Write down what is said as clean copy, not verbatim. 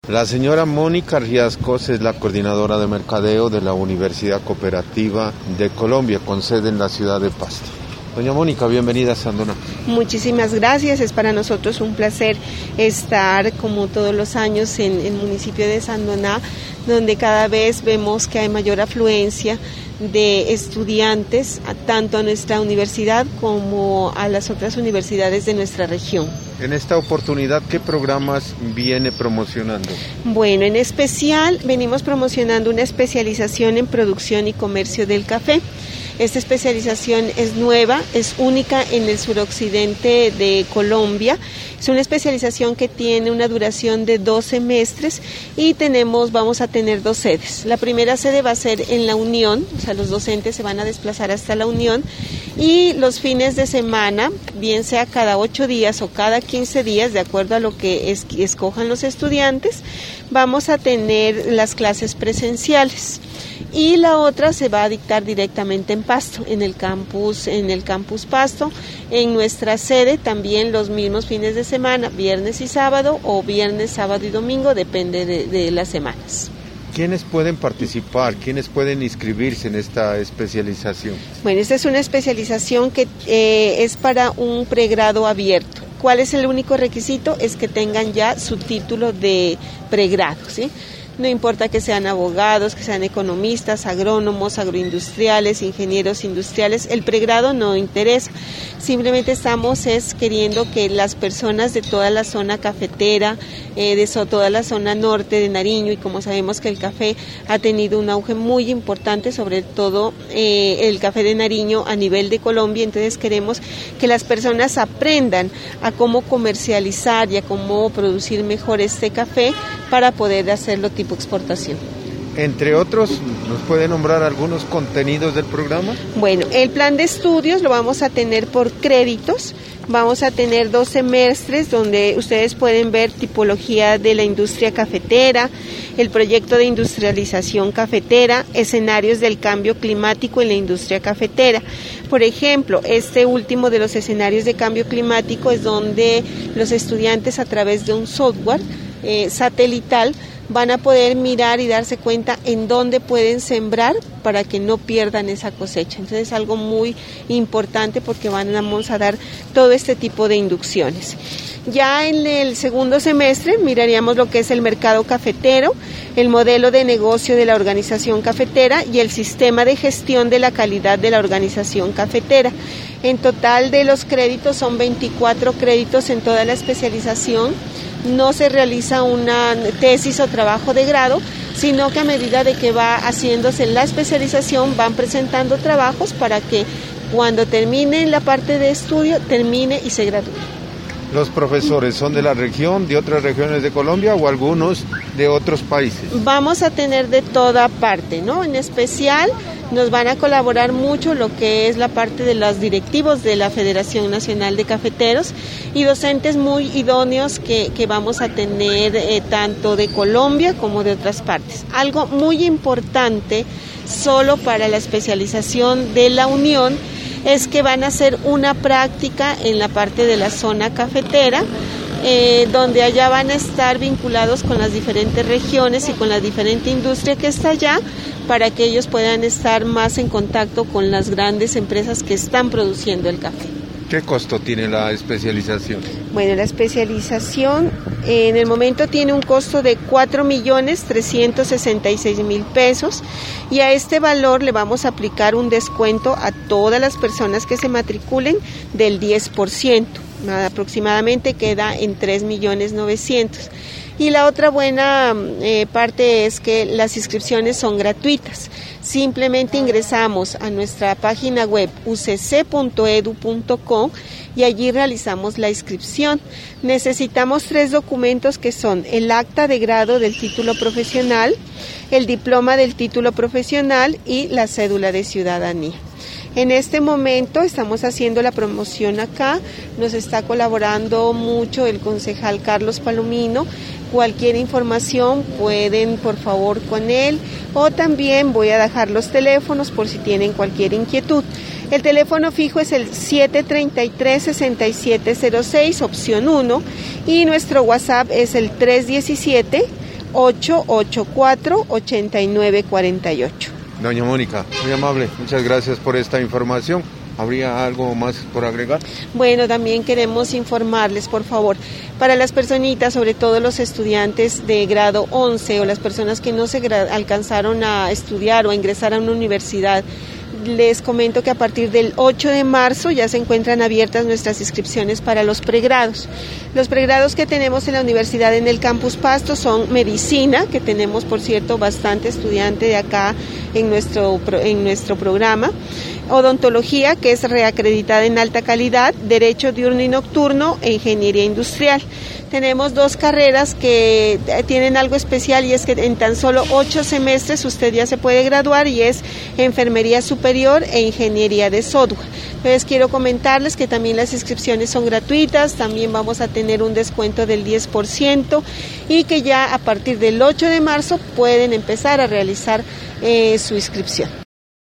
La señora Mónica Riascos es la coordinadora de mercadeo de la Universidad Cooperativa de Colombia, con sede en la ciudad de Pasto. Doña Mónica, bienvenida a Sandoná. Muchísimas gracias, es para nosotros un placer estar como todos los años en el municipio de Sandoná, donde cada vez vemos que hay mayor afluencia de estudiantes, tanto a nuestra universidad como a las otras universidades de nuestra región. En esta oportunidad, ¿qué programas viene promocionando? Bueno, en especial venimos promocionando una especialización en producción y comercio del café. Esta especialización es nueva, es única en el suroccidente de Colombia. Es una especialización que tiene una duración de 2 semestres y vamos a tener 2 sedes. La primera sede va a ser en La Unión, o sea, los docentes se van a desplazar hasta La Unión, y los fines de semana, bien sea cada 8 días o cada 15 días, de acuerdo a lo que escojan los estudiantes, vamos a tener las clases presenciales. Y la otra se va a dictar directamente en Pasto, en el campus Pasto, en nuestra sede también los mismos fines de semana, viernes y sábado, o viernes, sábado y domingo, depende de las semanas. ¿Quiénes pueden participar? ¿Quiénes pueden inscribirse en esta especialización? Bueno, esta es una especialización que es para un pregrado abierto. ¿Cuál es el único requisito? Es que tengan ya su título de pregrado, ¿sí? No importa que sean abogados, que sean economistas, agrónomos, agroindustriales, ingenieros industriales, el pregrado no interesa. Simplemente estamos queriendo que las personas de toda la zona cafetera, toda la zona norte de Nariño, y como sabemos que el café ha tenido un auge muy importante, sobre todo el café de Nariño a nivel de Colombia, entonces queremos que las personas aprendan a cómo comercializar y a cómo producir mejor este café para poder hacerlo tipo exportación. Entre otros, ¿nos puede nombrar algunos contenidos del programa? Bueno, el plan de estudios lo vamos a tener por créditos. Vamos a tener 2 semestres donde ustedes pueden ver tipología de la industria cafetera, el proyecto de industrialización cafetera, escenarios del cambio climático en la industria cafetera. Por ejemplo, este último de los escenarios de cambio climático es donde los estudiantes, a través de un software satelital, van a poder mirar y darse cuenta en dónde pueden sembrar para que no pierdan esa cosecha. Entonces es algo muy importante porque vamos a dar todo este tipo de inducciones. Ya en el segundo semestre miraríamos lo que es el mercado cafetero, el modelo de negocio de la organización cafetera y el sistema de gestión de la calidad de la organización cafetera. En total de los créditos son 24 créditos en toda la especialización. No se realiza una tesis o trabajo de grado, sino que a medida de que va haciéndose la especialización van presentando trabajos para que cuando termine la parte de estudio, termine y se gradúe. ¿Los profesores son de la región, de otras regiones de Colombia o algunos de otros países? Vamos a tener de toda parte, ¿no? En especial nos van a colaborar mucho lo que es la parte de los directivos de la Federación Nacional de Cafeteros y docentes muy idóneos que vamos a tener tanto de Colombia como de otras partes. Algo muy importante solo para la especialización de la Unión es que van a hacer una práctica en la parte de la zona cafetera, donde allá van a estar vinculados con las diferentes regiones y con la diferente industria que está allá, para que ellos puedan estar más en contacto con las grandes empresas que están produciendo el café. ¿Qué costo tiene la especialización? Bueno, la especialización en el momento tiene un costo de 4.366.000 pesos y a este valor le vamos a aplicar un descuento a todas las personas que se matriculen del 10%. Aproximadamente queda en 3.900.000. Y la otra buena parte es que las inscripciones son gratuitas. Simplemente ingresamos a nuestra página web ucc.edu.co y allí realizamos la inscripción. Necesitamos 3 documentos que son el acta de grado del título profesional, el diploma del título profesional y la cédula de ciudadanía. En este momento estamos haciendo la promoción acá, nos está colaborando mucho el concejal Carlos Palomino. Cualquier información pueden por favor con él, o también voy a dejar los teléfonos por si tienen cualquier inquietud. El teléfono fijo es el 733-6706, opción 1, y nuestro WhatsApp es el 317 884-8948. Doña Mónica, muy amable, muchas gracias por esta información. ¿Habría algo más por agregar? Bueno, también queremos informarles, por favor, para las personitas, sobre todo los estudiantes de grado 11 o las personas que no se alcanzaron a estudiar o a ingresar a una universidad, les comento que a partir del 8 de marzo ya se encuentran abiertas nuestras inscripciones para los pregrados. Los pregrados que tenemos en la universidad en el Campus Pasto son medicina, que tenemos, por cierto, bastante estudiante de acá en nuestro programa, odontología, que es reacreditada en alta calidad, derecho diurno y nocturno e ingeniería industrial. Tenemos 2 carreras que tienen algo especial y es que en tan solo 8 semestres usted ya se puede graduar y es enfermería superior e ingeniería de software. Entonces quiero comentarles que también las inscripciones son gratuitas, también vamos a tener un descuento del 10% y que ya a partir del 8 de marzo pueden empezar a realizar su inscripción.